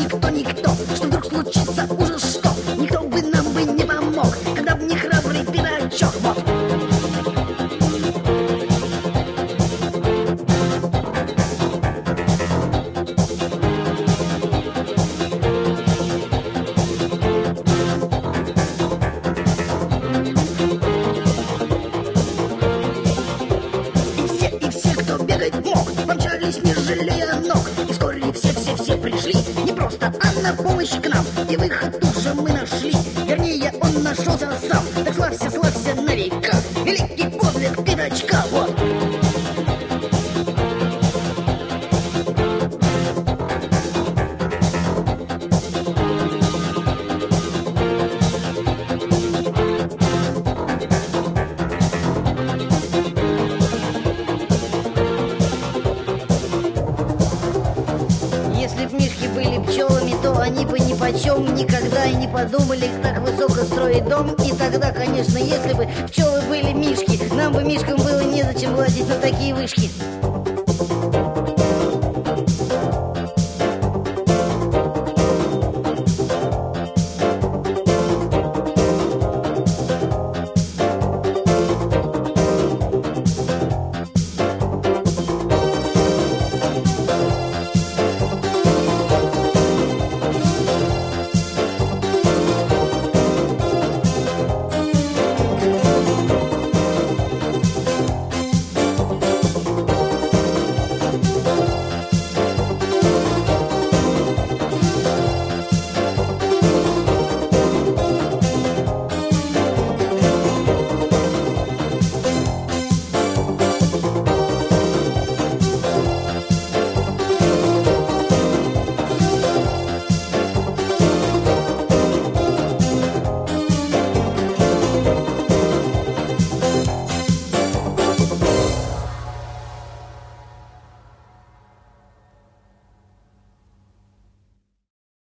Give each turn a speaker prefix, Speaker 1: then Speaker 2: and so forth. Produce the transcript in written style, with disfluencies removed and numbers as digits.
Speaker 1: никто, что вдруг случится ужас, что никто бы нам бы не помог, когда бы не храбрый пятачок. Вот. И все, кто бегать мог, помчались, не жалея ног. И вскоре все пришли, не просто, а на помощь к нам. И выход тут же мы нашли, вернее, он нашелся сам. Так славься на века, великий подвиг пятачка. Вот. Если б мишки были пчелами, то они бы ни почем никогда и не подумали так высоко строить дом. И тогда, конечно, если бы пчелы были мишки, нам бы мишкам было незачем лазить на такие вышки.